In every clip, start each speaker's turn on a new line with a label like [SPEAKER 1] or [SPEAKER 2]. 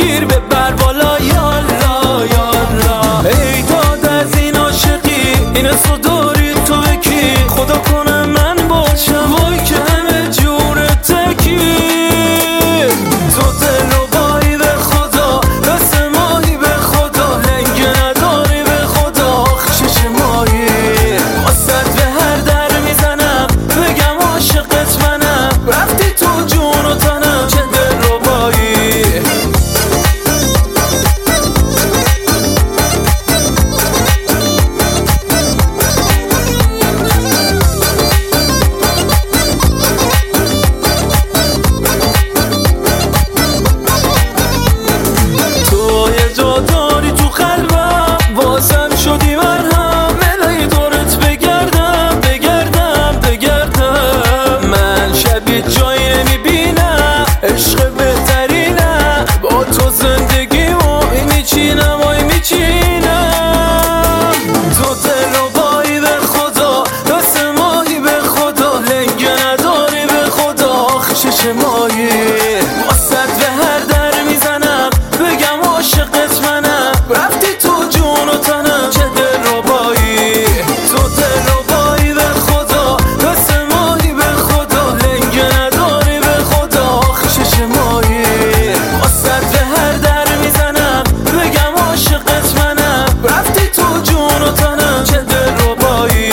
[SPEAKER 1] گیر ببر بالا یالا یالا. ای داد از این عاشقی این اسمو داری تو بکی، خدا کنه من باشم وای که همه جور تکی. تو دل و بایی به خدا دست ماهی به خدا، لنگه نداری به خدا آخ چش ماهی. واسد به هر در میزنم بگم عاشقت منم، رفتی تو جون و تنم چه دل رو بایی. تو یه جا داری تو قلبم واسم شدی مرهم، ملای دورت بگردم بگردم بگردم. من شبیه جایی نمیبینم عشق بهترینم، با تو زندگی وای میچینم وای میچینم. تو دل و بایی به خدا دست ماهی به خدا، لنگه نداری به خدا آخ چش ماهی. واسد به هر در میزنم بگم عاشقت منم، رفتی تو جون و تنم چه دل رو بایی. تو دل و بایی به خدا دست ماهی به خدا، لنگه نداری به خدا آخ چش ماهی. واسد به هر در میزنم بگم عاشقت منم، رفتی تو جون و تنم چه دل رو بایی.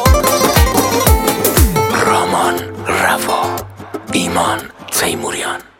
[SPEAKER 2] رامان روا، ایمان تیموریان.